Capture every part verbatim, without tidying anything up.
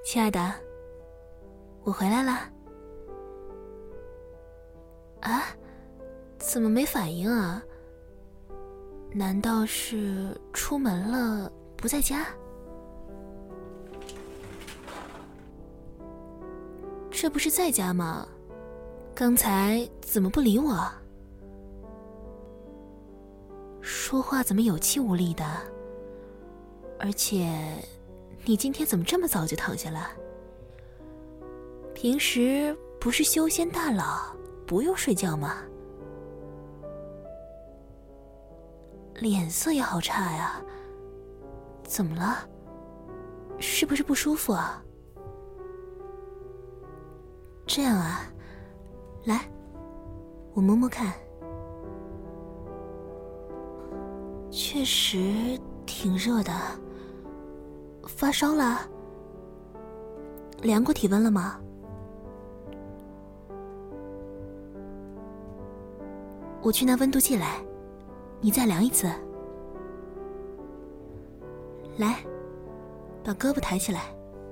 亲爱的，我回来了。啊，怎么没反应啊？难道是出门了不在家？这不是在家吗？刚才怎么不理我？说话怎么有气无力的？而且你今天怎么这么早就躺下了？平时不是修仙大佬，不用睡觉吗？脸色也好差呀，怎么了？是不是不舒服啊？这样啊，来，我摸摸看。确实挺热的。发烧了？量过体温了吗？我去拿温度计来，你再量一次。来，把胳膊抬起来。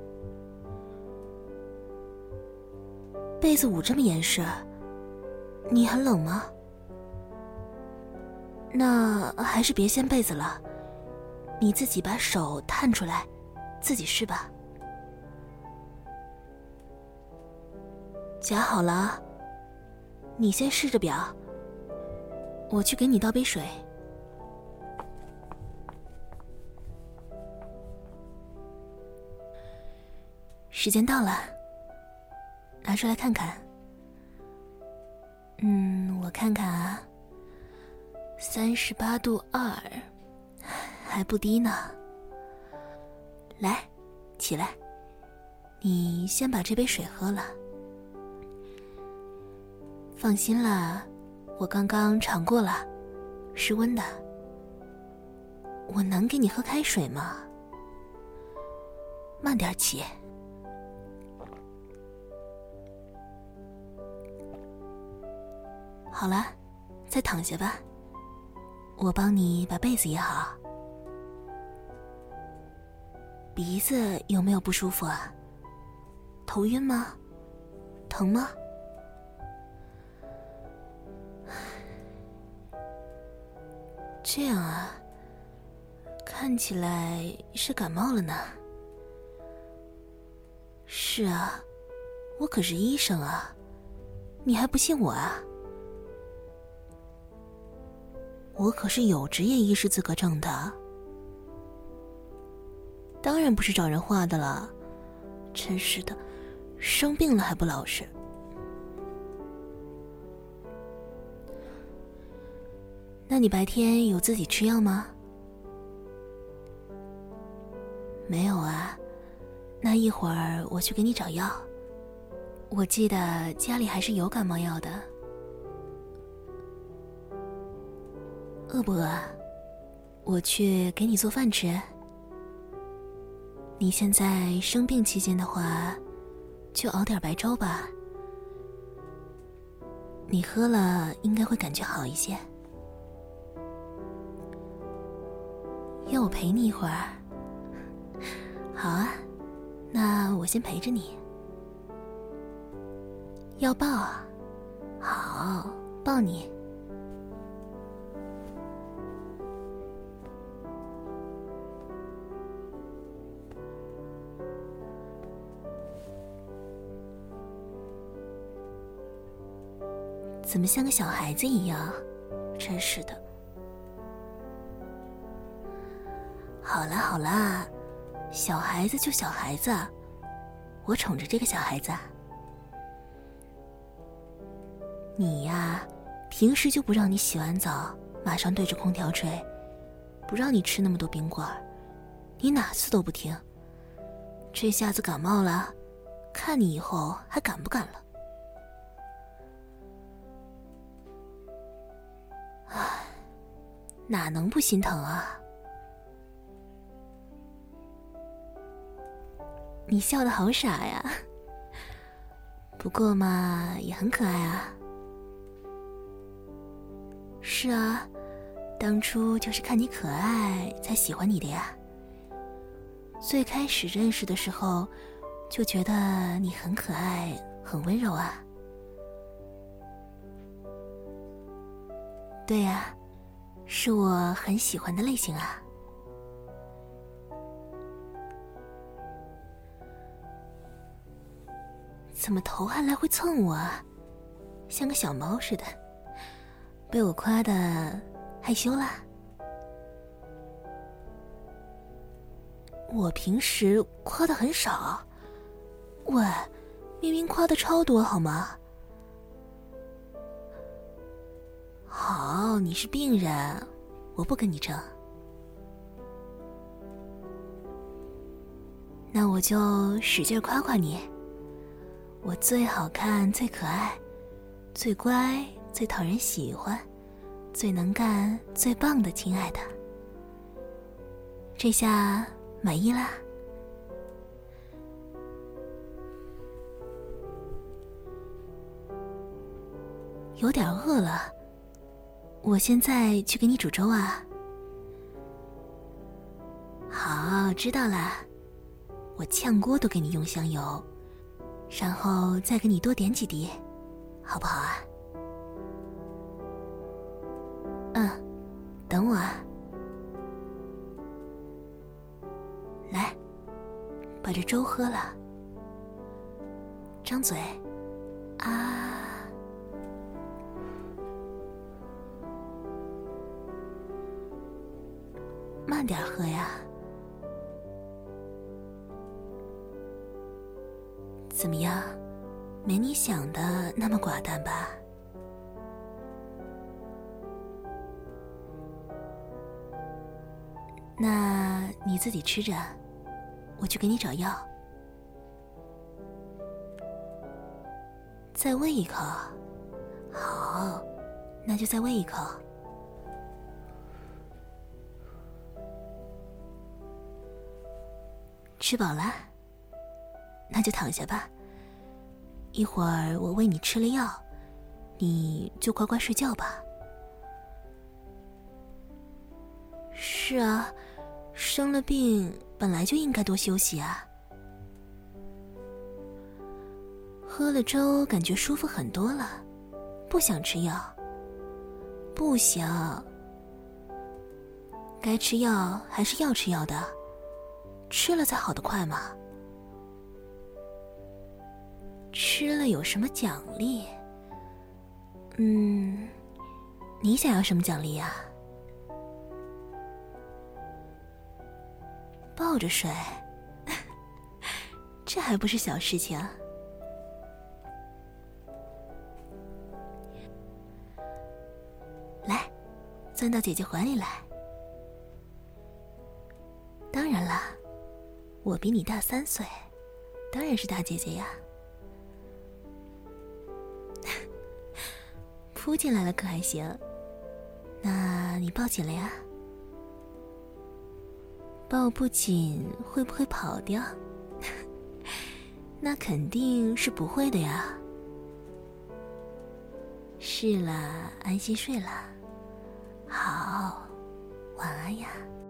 被子捂这么严实，你很冷吗？那还是别掀被子了，你自己把手探出来，自己试吧。夹好了，你先试着表，我去给你倒杯水。时间到了，拿出来看看。嗯，我看看啊，三十八度二，还不低呢。来，起来，你先把这杯水喝了。放心啦，我刚刚尝过了，是温的。我能给你喝开水吗？慢点起。好了，再躺下吧，我帮你把被子也好。鼻子有没有不舒服啊？头晕吗？疼吗？这样啊，看起来是感冒了呢。是啊，我可是医生啊，你还不信我啊？我可是有执业医师资格证的，当然不是找人画的了。真是的，生病了还不老实。那你白天有自己吃药吗？没有啊，那一会儿我去给你找药。我记得家里还是有感冒药的。饿不饿？我去给你做饭吃。你现在生病期间的话，就熬点白粥吧。你喝了应该会感觉好一些。要我陪你一会儿？好啊，那我先陪着你。要抱啊？好，抱你。怎么像个小孩子一样？真是的。好啦好啦，小孩子就小孩子，我宠着这个小孩子。你呀，平时就不让你洗完澡马上对着空调吹，不让你吃那么多冰棍，你哪次都不听。这下子感冒了，看你以后还敢不敢了。唉，哪能不心疼啊？你笑得好傻呀，不过嘛，也很可爱啊。是啊，当初就是看你可爱才喜欢你的呀。最开始认识的时候， 就觉得你很可爱，很温柔啊。对呀，是我很喜欢的类型啊。怎么头还来回蹭我啊？像个小猫似的，被我夸的害羞啦。我平时夸的很少，喂，明明夸的超多好吗？好，你是病人，我不跟你争。那我就使劲夸夸你，我最好看，最可爱，最乖，最讨人喜欢，最能干，最棒的亲爱的。这下满意啦？有点饿了，我现在去给你煮粥啊。好，知道啦，我炝锅都给你用香油，然后再给你多点几滴，好不好啊？嗯，等我啊。来，把这粥喝了，张嘴，啊。慢点喝呀。怎么样，没你想的那么寡淡吧？那你自己吃着，我去给你找药。再喂一口。好，那就再喂一口。吃饱了，那就躺下吧。一会儿我喂你吃了药，你就乖乖睡觉吧。是啊，生了病本来就应该多休息啊。喝了粥感觉舒服很多了，不想吃药。不想，该吃药还是要吃药的，吃了才好得快嘛。吃了有什么奖励？嗯，你想要什么奖励呀？抱着睡，这还不是小事情。来，钻到姐姐怀里来。当然啦，我比你大三岁，当然是大姐姐呀。扑进来了可还行？那你抱紧了呀？抱不紧会不会跑掉？那肯定是不会的呀。是啦，安心睡啦。好，晚安呀。